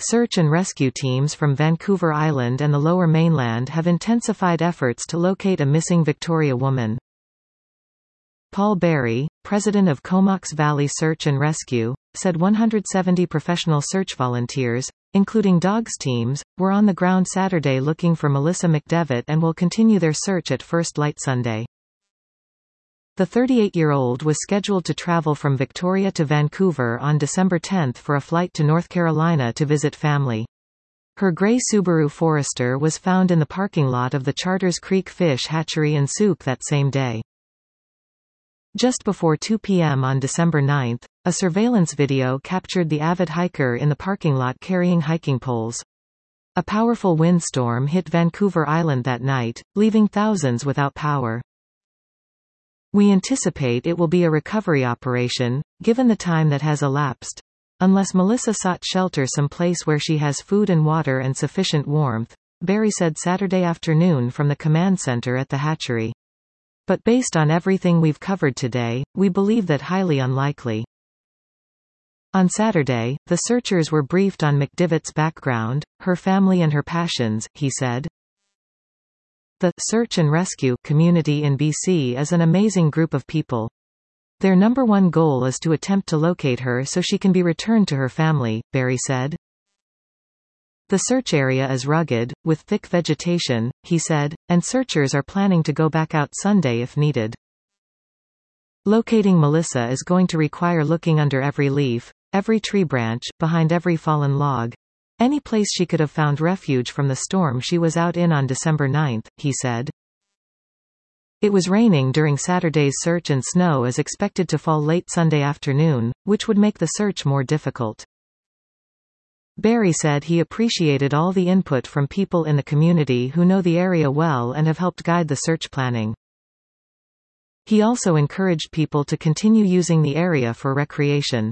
Search and rescue teams from Vancouver Island and the Lower Mainland have intensified efforts to locate a missing Victoria woman. Paul Berry, president of Comox Valley Search and Rescue, said 170 professional search volunteers, including dogs teams, were on the ground Saturday looking for Melissa McDevitt and will continue their search at first light Sunday. The 38-year-old was scheduled to travel from Victoria to Vancouver on December 10 for a flight to North Carolina to visit family. Her gray Subaru Forester was found in the parking lot of the Charters Creek Fish Hatchery in Souk that same day. Just before 2 p.m. on December 9, a surveillance video captured the avid hiker in the parking lot carrying hiking poles. A powerful windstorm hit Vancouver Island that night, leaving thousands without power. We anticipate it will be a recovery operation, given the time that has elapsed. Unless Melissa sought shelter someplace where she has food and water and sufficient warmth, Berry said Saturday afternoon from the command center at the hatchery. But based on everything we've covered today, we believe that highly unlikely. On Saturday, the searchers were briefed on McDevitt's background, her family and her passions, he said. The search and rescue community in BC is an amazing group of people. Their number one goal is to attempt to locate her so she can be returned to her family, Berry said. The search area is rugged, with thick vegetation, he said, and searchers are planning to go back out Sunday if needed. Locating Melissa is going to require looking under every leaf, every tree branch, behind every fallen log. Any place she could have found refuge from the storm she was out in on December 9, he said. It was raining during Saturday's search and snow is expected to fall late Sunday afternoon, which would make the search more difficult. Berry said he appreciated all the input from people in the community who know the area well and have helped guide the search planning. He also encouraged people to continue using the area for recreation.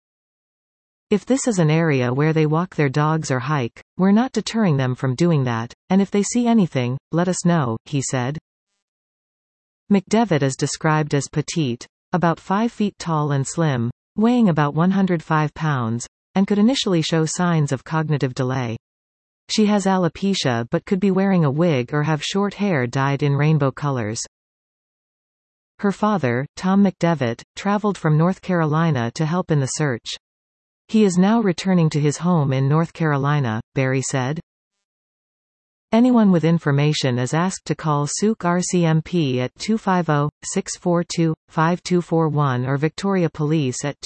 If this is an area where they walk their dogs or hike, we're not deterring them from doing that, and if they see anything, let us know, he said. McDevitt is described as petite, about 5 feet tall and slim, weighing about 105 pounds, and could initially show signs of cognitive delay. She has alopecia but could be wearing a wig or have short hair dyed in rainbow colors. Her father, Tom McDevitt, traveled from North Carolina to help in the search. He is now returning to his home in North Carolina, Berry said. Anyone with information is asked to call Souk RCMP at 250-642-5241 or Victoria Police at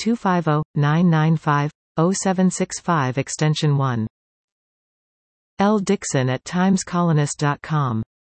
250-995-0765 extension 1. L. Dixon at timescolonist.com